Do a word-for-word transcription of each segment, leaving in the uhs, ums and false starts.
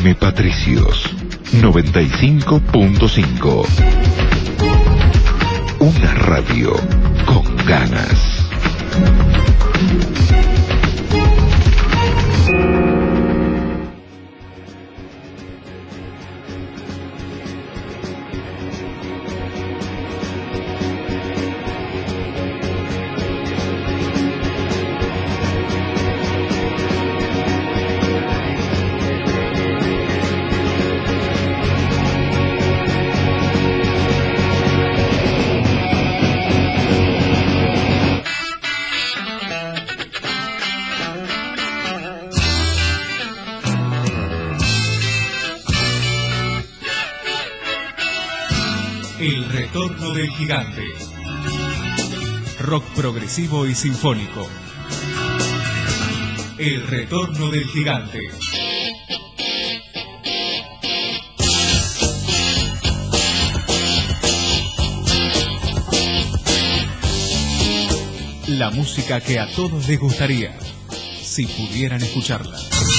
M. Patricios, noventa y cinco punto cinco. Una radio con ganas. El retorno del gigante. Rock progresivo y sinfónico. El retorno del gigante. La música que a todos les gustaría, si pudieran escucharla.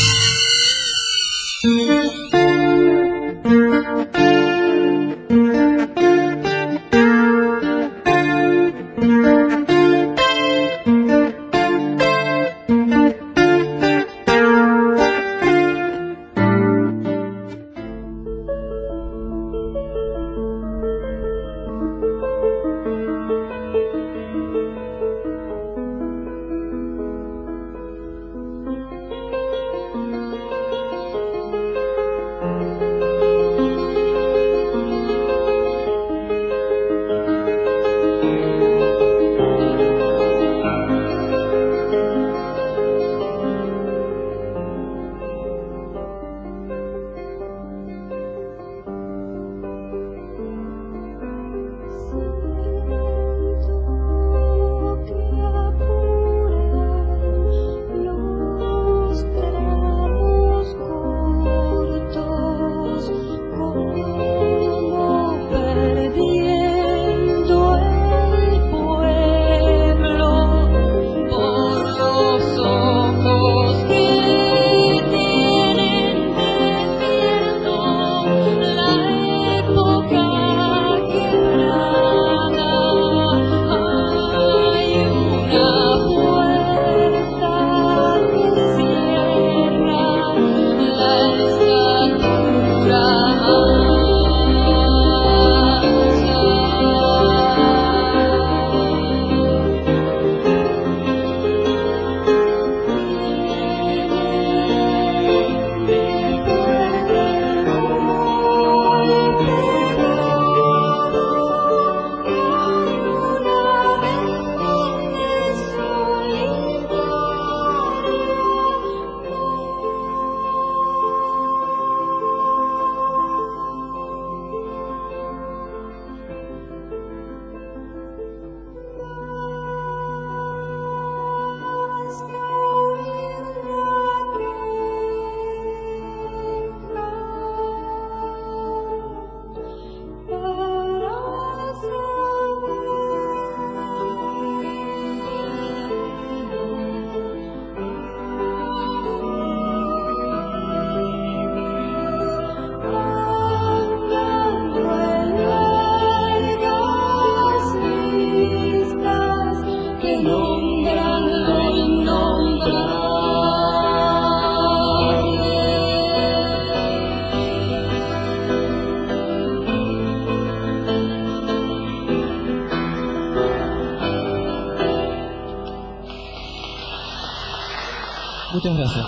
Muchas gracias.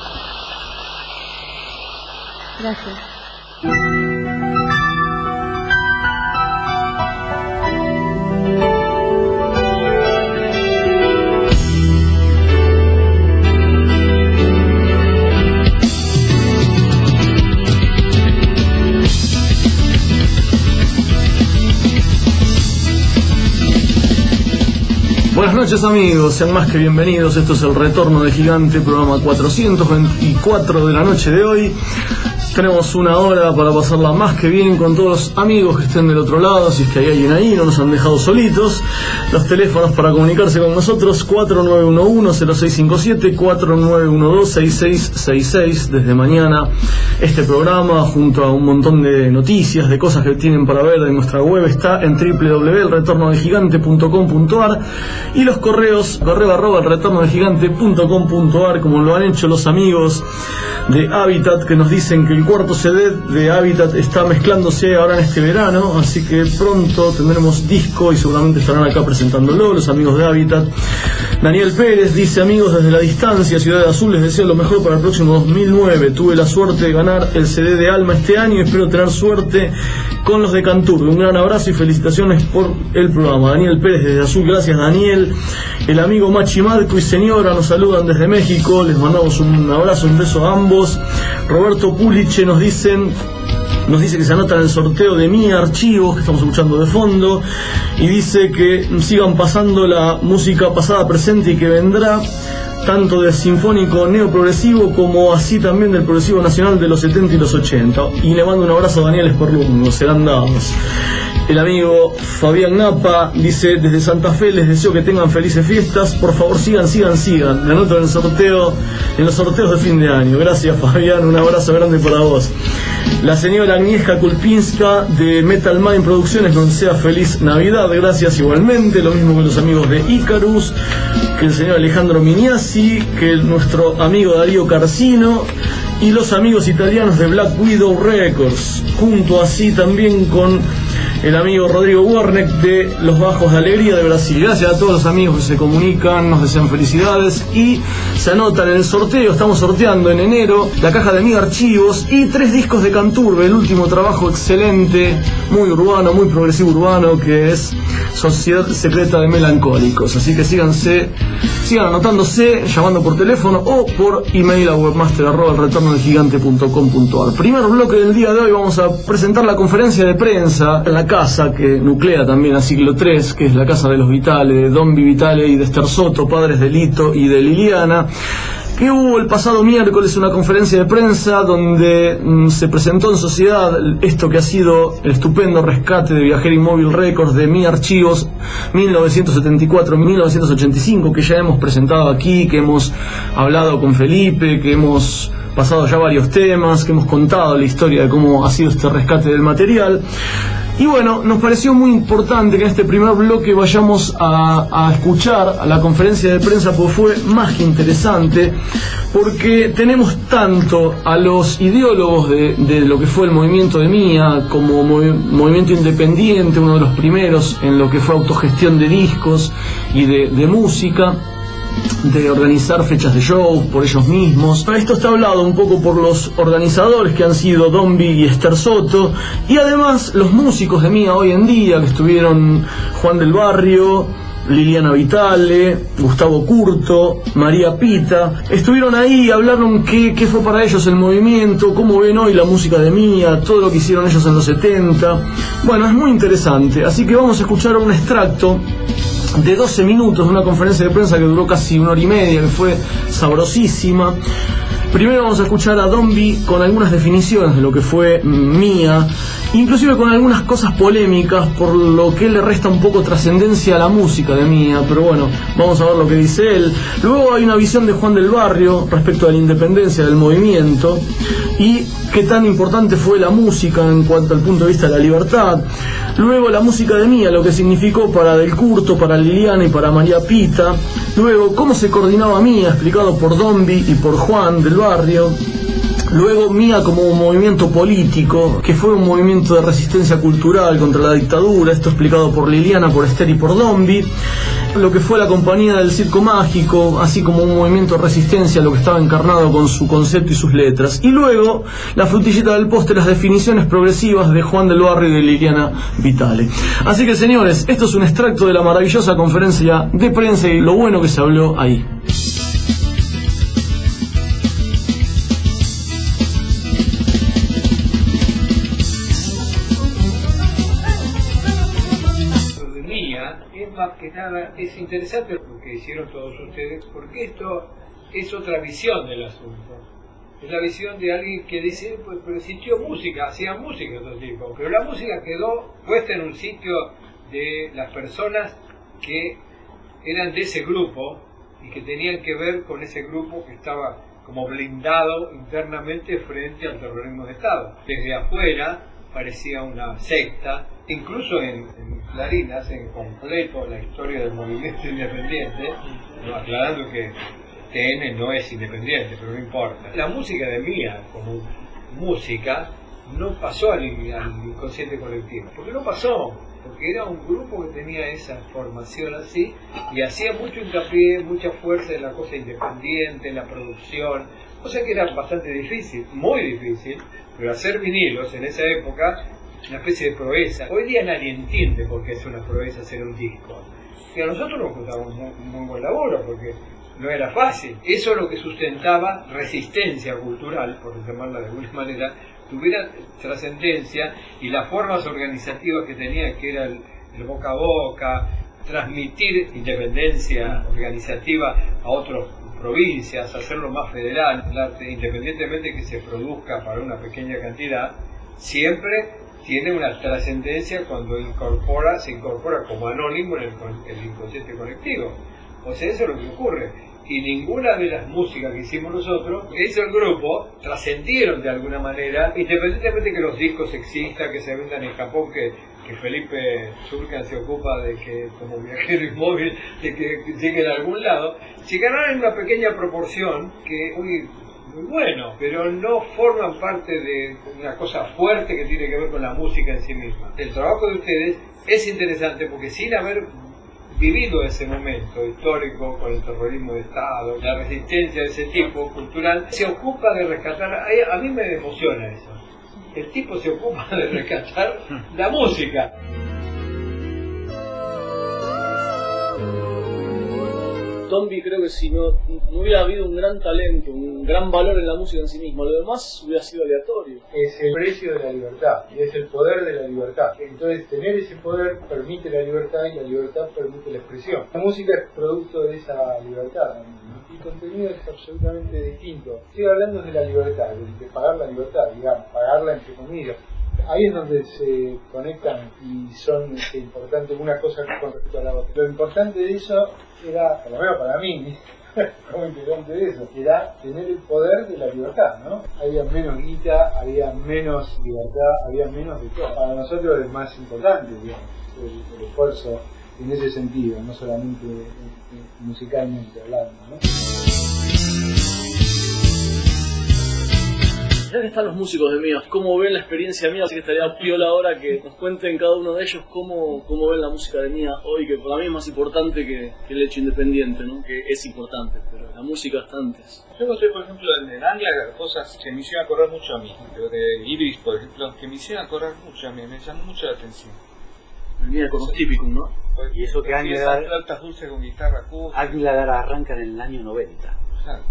Gracias. Buenas noches amigos, sean más que bienvenidos. Esto es El Retorno del Gigante, programa cuatrocientos veinticuatro de la noche de hoy. Tenemos una hora para pasarla más que bien con todos los amigos que estén del otro lado, si es que hay alguien ahí, no nos han dejado solitos. Los teléfonos para comunicarse con nosotros: cuatro nueve uno uno cero seis cinco siete, cuatro nueve uno dos seis seis seis seis. Desde mañana este programa, junto a un montón de noticias, de cosas que tienen para ver en nuestra web, está en doble u doble u doble u punto el retorno del gigante punto com punto a r, y los correos, correo arroba el retorno del gigante punto com punto a r, como lo han hecho los amigos de Habitat, que nos dicen que el cuarto C D de Habitat está mezclándose ahora en este verano, así que pronto tendremos disco y seguramente estarán acá presentándolo los amigos de Habitat. Daniel Pérez dice: amigos desde la distancia, Ciudad de Azul, les deseo lo mejor para el próximo dos mil nueve. Tuve la suerte de ganar el C D de Alma este año y espero tener suerte con los de Canturbe. Un gran abrazo y felicitaciones por el programa. Daniel Pérez desde Azul, gracias Daniel. El amigo Machi Marco y señora nos saludan desde México, les mandamos un abrazo, un beso a ambos. Roberto Puliche nos dicen Nos dice que se anota en el sorteo de Mi Archivos, que estamos escuchando de fondo, y dice que sigan pasando la música pasada, presente y que vendrá, tanto de sinfónico neoprogresivo como así también del progresivo nacional de los setenta y los ochenta. Y le mando un abrazo a Daniel Esperlungo, serán dados. El amigo Fabián Napa dice: desde Santa Fe les deseo que tengan felices fiestas, por favor sigan, sigan, sigan. Me anoto en el sorteo, en los sorteos de fin de año. Gracias Fabián, un abrazo grande para vos. La señora Agnieszka Kulpinska de Metal Mind Producciones nos desea feliz Navidad, gracias igualmente. Lo mismo que los amigos de Icarus, que el señor Alejandro Miniasi, que nuestro amigo Darío Carcino y los amigos italianos de Black Widow Records, junto así también con el amigo Rodrigo Warneck de Los Bajos de Alegría de Brasil. Gracias a todos los amigos que se comunican, nos desean felicidades y se anotan en el sorteo. Estamos sorteando en enero la caja de Mi Archivos y tres discos de Canturbe, el último trabajo excelente, muy urbano, muy progresivo urbano, que es Sociedad Secreta de Melancólicos. Así que síganse, sigan anotándose, llamando por teléfono o por email a webmaster arroba el retorno del gigante punto com punto a r. Primer bloque del día de hoy vamos a presentar la conferencia de prensa en la casa que nuclea también a Siglo tres, que es la casa de los Vitale, de Dombi Vitale y de Esther Soto, padres de Lito y de Liliana, que hubo el pasado miércoles una conferencia de prensa donde mmm, se presentó en sociedad esto que ha sido el estupendo rescate de Viajero Inmóvil Records de Mi Archivos mil novecientos setenta y cuatro a mil novecientos ochenta y cinco, que ya hemos presentado aquí, que hemos hablado con Felipe, que hemos pasado ya varios temas, que hemos contado la historia de cómo ha sido este rescate del material. Y bueno, nos pareció muy importante que en este primer bloque vayamos a, a escuchar a la conferencia de prensa, porque fue más que interesante, porque tenemos tanto a los ideólogos de, de lo que fue el movimiento de Mía, como movi- movimiento independiente, uno de los primeros en lo que fue autogestión de discos y de, de música, de organizar fechas de show por ellos mismos. Esto está hablado un poco por los organizadores, que han sido Dombi y Esther Soto, y además los músicos de Mía hoy en día, que estuvieron Juan del Barrio, Liliana Vitale, Gustavo Curto, María Pita, estuvieron ahí y hablaron qué, qué fue para ellos el movimiento, cómo ven hoy la música de Mía, todo lo que hicieron ellos en los setenta. Bueno, es muy interesante, así que vamos a escuchar un extracto de doce minutos de una conferencia de prensa que duró casi una hora y media, que fue sabrosísima. Primero vamos a escuchar a Dombi con algunas definiciones de lo que fue Mía, inclusive con algunas cosas polémicas, por lo que le resta un poco trascendencia a la música de Mía, pero bueno, vamos a ver lo que dice él. Luego hay una visión de Juan del Barrio respecto a la independencia del movimiento y qué tan importante fue la música en cuanto al punto de vista de la libertad. Luego la música de Mía, lo que significó para Del Curto, para Liliana y para María Pita. Luego cómo se coordinaba Mía, explicado por Dombi y por Juan del Barrio. Luego Mía como un movimiento político, que fue un movimiento de resistencia cultural contra la dictadura, esto explicado por Liliana, por Esther y por Dombi. Lo que fue la compañía del Circo Mágico, así como un movimiento de resistencia, lo que estaba encarnado con su concepto y sus letras. Y luego la frutillita del postre, las definiciones progresivas de Juan del Barrio y de Liliana Vitale. Así que señores, esto es un extracto de la maravillosa conferencia de prensa y lo bueno que se habló ahí. Más que nada es interesante lo que hicieron todos ustedes, porque esto es otra visión del asunto. Es la visión de alguien que dice, pues, pero existió música, hacía música otro tipo, pero la música quedó puesta en un sitio de las personas que eran de ese grupo y que tenían que ver con ese grupo que estaba como blindado internamente frente al terrorismo de Estado. Desde afuera parecía una secta, incluso en, en Clarín hacen completo la historia del movimiento independiente, ¿no? Aclarando que T N no es independiente, pero no importa. La música de Mía, como música, no pasó al, al inconsciente colectivo. ¿Por qué no pasó? Porque era un grupo que tenía esa formación así y hacía mucho hincapié, mucha fuerza en la cosa independiente, en la producción, cosa que era bastante difícil, muy difícil, pero hacer vinilos en esa época, una especie de proeza. Hoy día nadie entiende por qué es una proeza hacer un disco. Y a nosotros nos costaba un muy, muy buen laburo, porque no era fácil. Eso es lo que sustentaba resistencia cultural, por llamarla de alguna manera, tuviera trascendencia, y las formas organizativas que tenía, que era el, el boca a boca, transmitir independencia organizativa a otras provincias, hacerlo más federal, independientemente que se produzca para una pequeña cantidad, siempre tiene una trascendencia cuando incorpora, se incorpora como anónimo en el, el inconsciente colectivo. O sea, eso es lo que ocurre. Y ninguna de las músicas que hicimos nosotros, que hizo el grupo, trascendieron de alguna manera, independientemente que los discos existan, que se vendan en Japón, que, que Felipe Surcan se ocupa de que, como viajero inmóvil, de que lleguen a algún lado, llegarán en una pequeña proporción que, uy, muy bueno, pero no forman parte de una cosa fuerte que tiene que ver con la música en sí misma. El trabajo de ustedes es interesante porque sin haber vivido ese momento histórico con el terrorismo de Estado, la resistencia de ese tipo cultural, se ocupa de rescatar, a mí me emociona eso, el tipo se ocupa de rescatar la música. Tombi, creo que si no, no hubiera habido un gran talento, un gran valor en la música en sí misma, lo demás hubiera sido aleatorio. Es el precio de la libertad, y es el poder de la libertad. Entonces, tener ese poder permite la libertad, y la libertad permite la expresión. La música es producto de esa libertad, ¿no? Y el contenido es absolutamente distinto. Estoy hablando de la libertad, de pagar la libertad, digamos, pagarla entre comillas. Ahí es donde se conectan y son este, importantes una cosa con respecto a la otra. Lo importante de eso era, por lo menos para mí, como integrante de eso, era tener el poder de la libertad, ¿no? Había menos guita, había menos libertad, había menos de todo. Para nosotros es más importante, digamos, el, el esfuerzo en ese sentido, no solamente eh, musicalmente hablando, ¿no? Ya que están los músicos de Mía, ¿cómo ven la experiencia Mía? Así que estaría piola ahora que nos cuenten cada uno de ellos cómo, cómo ven la música de Mía hoy, que para mí es más importante que, que el hecho independiente, ¿no? Que es importante, pero la música está antes. Yo encontré, por ejemplo, en Angla cosas que me hicieron acordar mucho a mí, de Ibris, por ejemplo, que me hicieron acordar mucho a mí, me llamó mucho la atención. El Mía con los típicos, ¿no? Y eso que Angla esas flautas dulces con guitarra acústica. Angla arranca en el año noventa. Claro.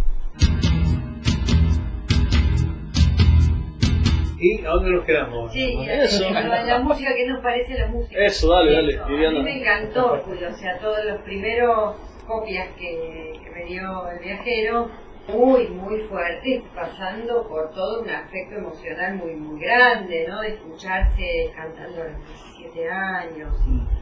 ¿Y a dónde nos quedamos? Sí, Eso. La, la música, que nos parece la música. Eso, dale, dale, Eso. Viviana. A mí me encantó, Julio, o sea, todos los primeros copias que, que me dio el viajero, muy, muy fuerte, pasando por todo un aspecto emocional muy, muy grande, ¿no? De escucharse cantando a los diecisiete años.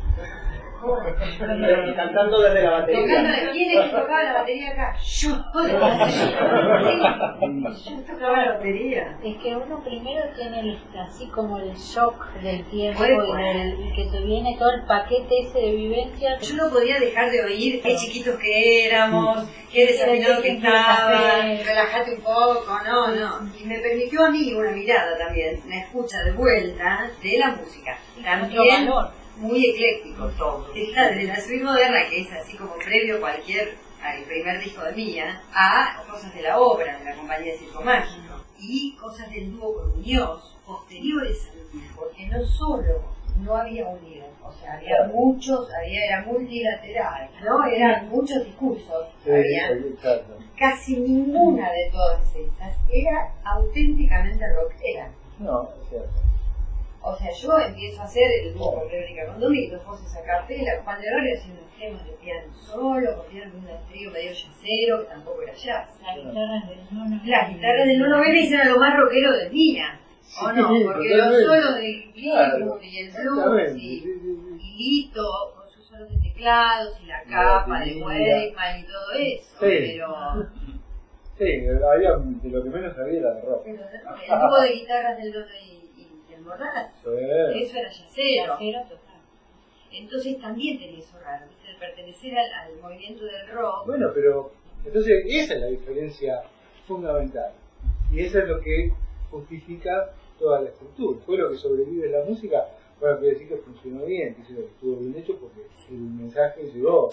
Y cantando desde la batería. Tocando, ¿quién es que tocaba la batería acá? Yo, sí, yo tocaba la batería. Es que uno primero tiene el, así como el shock del tiempo Bueno, y, del, y que te viene todo el paquete ese de vivencias. Yo no podía dejar de oír qué chiquitos que éramos, qué desafinado que estaba, relájate un poco, no, no. Y me permitió a mí una mirada también, una escucha de vuelta de la música. También muy ecléctico todo. Está desde la suite moderna, que es así como previo a cualquier, al primer disco de Mía, a cosas de la obra, de la compañía de Circo Mágico, y cosas del dúo con Muñoz, posteriores a Mía, porque no solo no había unido, o sea, había muchos, había, era multilateral, ¿no? Eran muchos discursos, Sí, había. exacto. Casi ninguna de todas esas era auténticamente rockera. No, es cierto. O sea, yo empiezo a hacer el grupo Crónica con Domingos, voces a capela, Juan de Barrio haciendo temas de piano solo, copiando un trío medio jazzero, que tampoco era jazz. Las guitarras del nono. Las guitarras del nono Vélez eran lo más rockero del día, ¿o no? Porque los solos del Greenwood y el blues y, y Lito con sus solos de teclados y la capa de Weidman y todo eso, pero... Sí, había, de lo que menos había era de rock. Pero el grupo de guitarras del nono y Borracho, sí. Eso era yacero. Entonces también tenía eso raro, ¿viste? El pertenecer al, al movimiento del rock. Bueno, pero entonces esa es la diferencia fundamental. Y eso es lo que justifica toda la estructura. Fue lo que sobrevive la música. Bueno, quiero decir que funcionó bien, que estuvo bien hecho porque el mensaje llegó.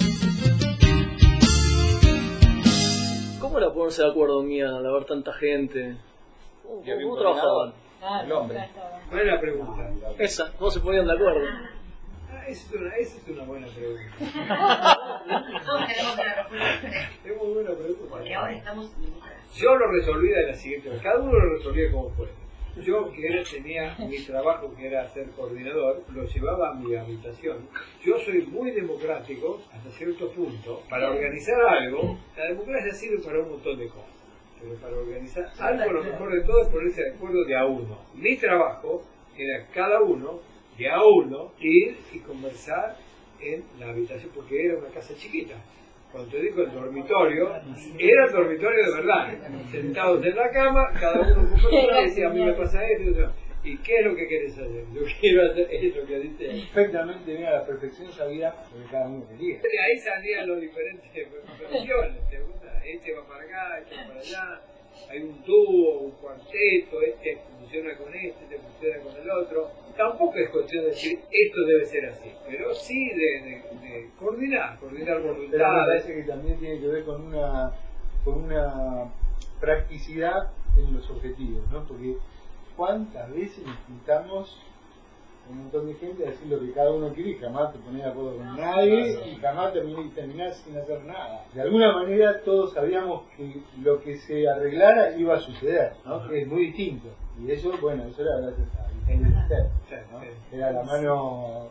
¿Cómo era ponerse de acuerdo, Mía, al haber tanta gente? ¿Cómo, cómo trabajaban? El hombre. Buena pregunta. Esa, ¿cómo se ponían de acuerdo? Ah, esa, es una, esa es una buena pregunta. Todos tenemos una respuesta. Es muy buena pregunta. Porque ahora estamos en democracia. Yo lo resolvía de la siguiente manera. Cada uno lo resolvía como fuera. Yo, que era, tenía mi trabajo, que era ser coordinador, lo llevaba a mi habitación. Yo soy muy democrático hasta cierto punto. Para organizar algo, la democracia sirve para un montón de cosas. Pero para organizar algo, lo mejor de todo es ponerse de acuerdo de a uno. Mi trabajo era cada uno, de a uno, ir y conversar en la habitación, porque era una casa chiquita. Cuando te digo el dormitorio, era el dormitorio de verdad. Sentados en la cama, cada uno ocupaba y decía, a mí me pasa esto. ¿Y qué es lo que querés hacer? Yo quiero hacer esto que dice. Perfectamente, mira, a la perfección sabía lo que cada uno quería. De ahí salían los diferentes versiones. Este va para acá, este va para allá. Hay un dúo, un cuarteto, este funciona con este, este funciona con el otro. Tampoco es cuestión de decir esto debe ser así, pero sí de, de, de coordinar, coordinar voluntades. Pero me parece que también tiene que ver con una, con una practicidad en los objetivos, ¿no? Porque ¿cuántas veces necesitamos un montón de gente a decir lo que cada uno quiere y jamás te pones de acuerdo con nadie y jamás terminás sin hacer nada? De alguna manera todos sabíamos que lo que se arreglara iba a suceder, ¿no? Que es muy distinto. Y eso, bueno, eso era gracias a Vicente, ¿no? Era la mano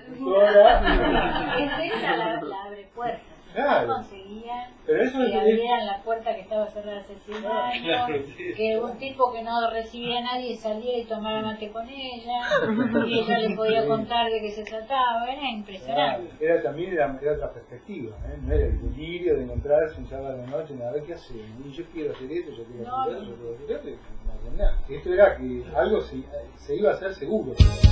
ejecutora. Esa era la, la abre puertas. Claro. Conseguían pero eso que es... abrieran la puerta que estaba cerrada hace cien años, claro, sí. Que un tipo que no recibía a nadie saliera y tomara mate con ella, y ella le podía contar de qué se trataba, era impresionante. Claro. Era también era, era otra perspectiva, ¿eh? No era el delirio de encontrarse un sábado de noche y a ver qué hacemos, yo quiero hacer esto, yo quiero no, hacer esto, yo quiero hacer esto, y no hacen nada. Esto era que algo se, se iba a hacer seguro.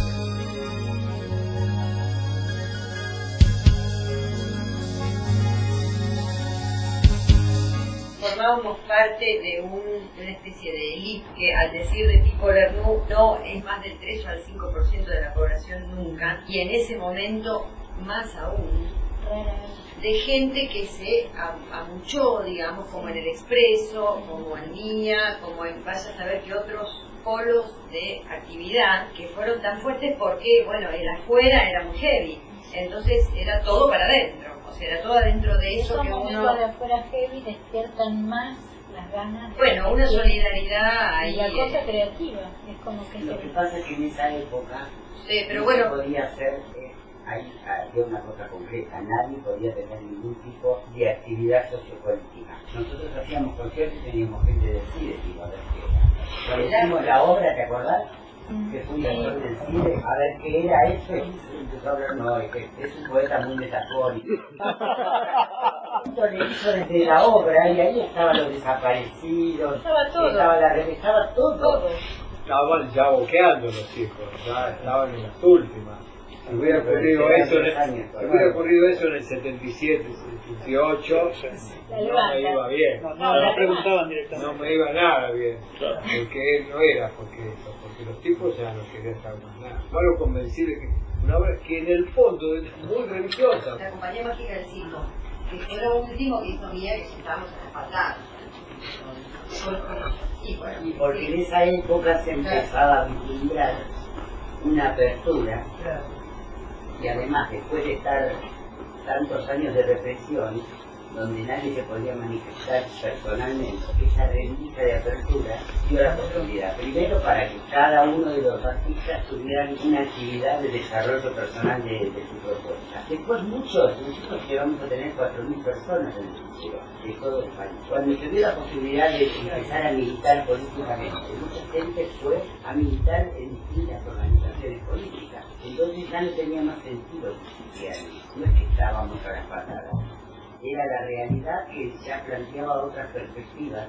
Formábamos parte de, un, de una especie de élite que, al decir de Pipo Lernoux, no es más del tres o al cinco por ciento de la población nunca, y en ese momento más aún, de gente que se amuchó, digamos, como en el Expreso, como en Niña, como en vaya a saber que otros polos de actividad que fueron tan fuertes porque, bueno, el afuera era muy heavy, entonces era todo para adentro. O sea, era todo adentro de eso que uno... de afuera heavy despiertan más las ganas. Bueno, una solidaridad ahí. Y la cosa creativa, es como que... Lo que pasa es que en esa época sí, pero no bueno, se podía hacer, eh, ahí había una cosa concreta, nadie podía tener ningún tipo de actividad sociopolítica. Nosotros hacíamos conciertos y teníamos gente de CIDE, digo, a ver qué era. Cuando hicimos la obra, ¿te acordás? Que fue un actor del CIDE, a ver qué era eso, y empezó a hablar, no, es que es un poeta muy metafórico. Le hizo desde la obra y ahí estaban los desaparecidos, estaba todo, estaba la revista, estaba todo. todo. Estaban ya boqueando los hijos, ya estaban en las últimas. Si hubiera ocurrido eso en el, si hubiera ocurrido eso en el setenta y siete, setenta y ocho, no me iba bien. No, no, no preguntaban directamente. No me iba nada bien, porque él no era porque eso, porque los tipos ya no querían saber más nada. Yo lo convencí de que una obra que en el fondo es muy religiosa. La compañía mágica del circo, que fue lo último que hizo Mía, que estábamos en la patada. Y bueno, Y porque en esa época se empezaba a vislumbrar una apertura. Y además, después de estar tantos años de represión, donde nadie se podía manifestar personalmente, esa rendija de apertura dio la posibilidad, primero para que cada uno de los artistas tuvieran una actividad de desarrollo personal de, de su propuesta. Después muchos, nosotros llegamos a tener cuatro mil personas en el museo, de todo el país. Cuando se dio la posibilidad de empezar a militar políticamente, mucha gente fue a militar en distintas organizaciones políticas. Entonces ya no tenía más sentido que no es que estábamos a las patadas, era la realidad que ya planteaba otras perspectivas.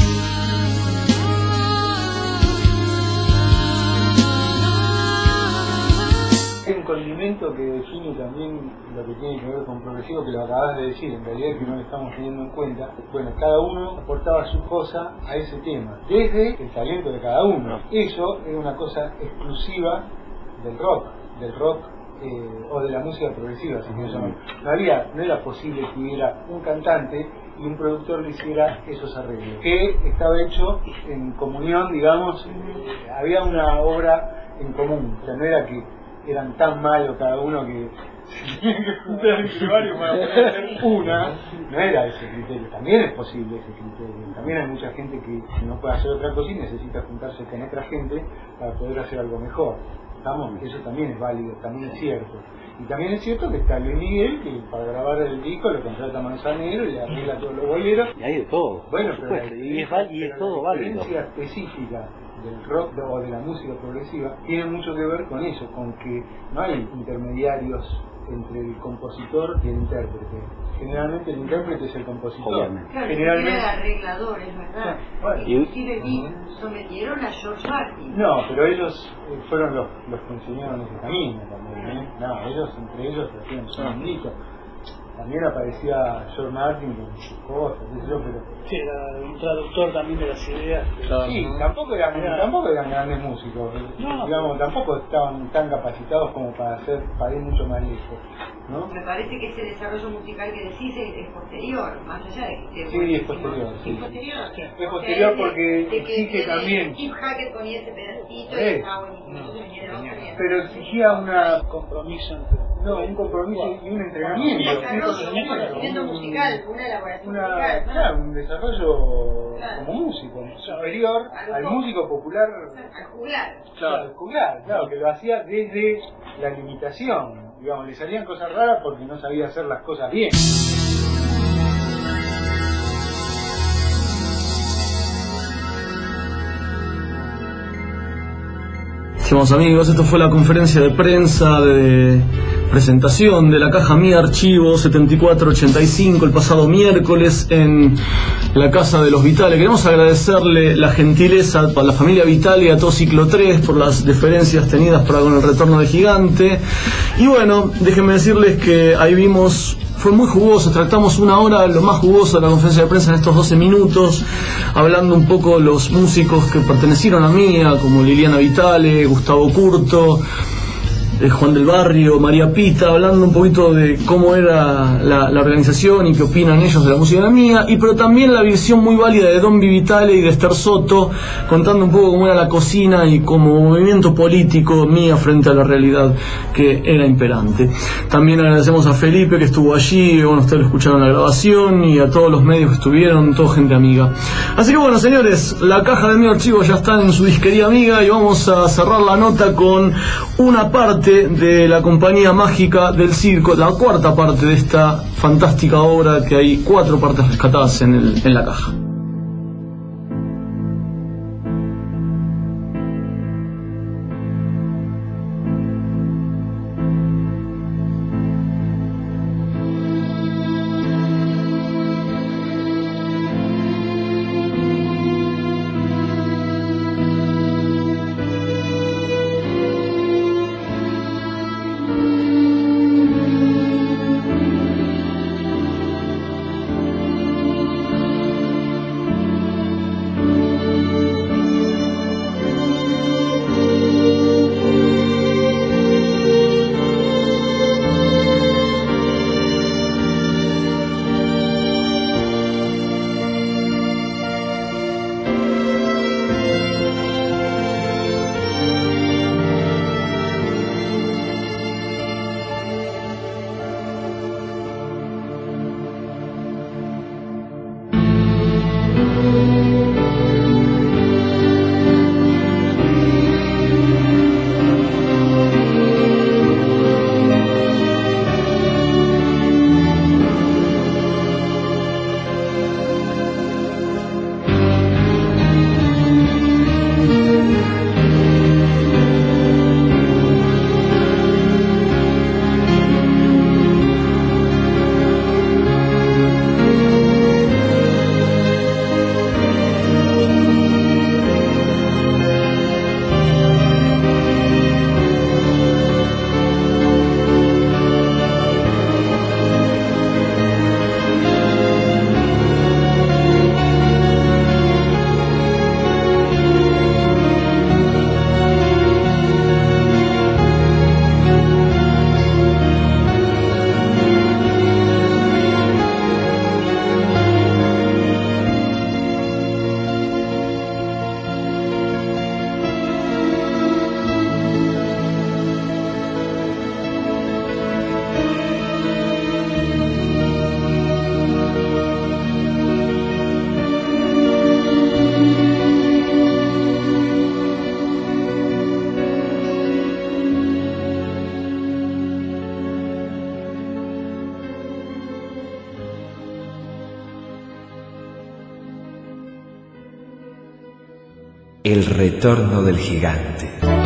Hay un condimento que define también lo que tiene que ver con progresivo, que lo acabas de decir, en realidad que no lo estamos teniendo en cuenta. Bueno, cada uno aportaba su cosa a ese tema, desde el talento de cada uno. Eso era una cosa exclusiva del rock, del rock eh, o de la música progresiva, si quiero llamar. No había, no era posible que hubiera un cantante y un productor le hiciera esos arreglos, que estaba hecho en comunión, digamos, eh, había una obra en común, o sea, no era que eran tan malos cada uno que tenían que juntar entre varios para poder hacer una, no era ese criterio. También es posible ese criterio, también hay mucha gente que no puede hacer otra cosa y necesita juntarse con otra gente para poder hacer algo mejor. Estamos, eso también es válido, también es cierto. Y también es cierto que está Luis Miguel, que para grabar el disco lo contrata Manzanero y le arregla todos los boleros. Y hay de todo. Bueno, pero la, y es, y es todo la válido. diferencia específica del rock o de la música progresiva tiene mucho que ver con eso, con que no hay intermediarios entre el compositor y el intérprete. Generalmente el intérprete es el compositor. Obviamente. Claro, Generalmente era arreglador, es verdad. Bueno, Inclusive vi, uh-huh. sometieron a George Martin. No, pero ellos eh, fueron los, los que enseñaron ese camino también, ¿eh? No, ellos entre ellos hacían su bandito. También aparecía George Martin con sus cosas, eso, pero... Sí, era un traductor también de las ideas. Sí, tampoco eran, tampoco eran grandes músicos, no, digamos, tampoco estaban tan capacitados como para hacer, para ir mucho más lejos, ¿no? Me parece que ese desarrollo musical que decís es, es posterior, más allá de que... Sí, bueno, es posterior, sí. Es posterior. Sí, es posterior porque de, de exige que también... Steve Hackett ponía ese pedacito Eh. y estaba buenísimo, entonces vinieron otros y Pero exigía una... compromiso entre... No, un compromiso y un entrenamiento. Un desarrollo, un conocimiento musical, una elaboración Una, musical. ¿no? claro, un desarrollo Claro. como músico, superior Algo al como- músico popular. Al juglar. Claro, al juglar, claro, que lo hacía desde la limitación. Digamos, le salían cosas raras porque no sabía hacer las cosas bien. Estimados amigos, esto fue la conferencia de prensa de presentación de la caja Mi Archivo setenta y cuatro ochenta y cinco el pasado miércoles en la Casa de los Vitale. Queremos agradecerle la gentileza a la familia Vitale y a todo Ciclo tres por las deferencias tenidas para con el retorno de Gigante. Y bueno, déjenme decirles que ahí vimos... Fue muy jugoso, tratamos una hora lo más jugoso de la conferencia de prensa en estos doce minutos, hablando un poco los músicos que pertenecieron a Mía, como Liliana Vitale, Gustavo Curto, eh, Juan del Barrio, María Pita, hablando un poquito de cómo era la, la organización y qué opinan ellos de la música de Mía, y pero también la visión muy válida de Don Vitale y de Esther Soto, contando un poco cómo era la cocina y como movimiento político Mía frente a la realidad que era imperante. También agradecemos a Felipe que estuvo allí, bueno, ustedes lo escucharon en la grabación, y a todos los medios que estuvieron, toda gente amiga. Así que bueno, señores, la caja de Mi Archivo ya está en su disquería amiga y vamos a cerrar la nota con una parte de la compañía mágica del circo, la cuarta parte de esta fantástica obra, que hay cuatro partes rescatadas en, el, en la caja. El retorno del gigante.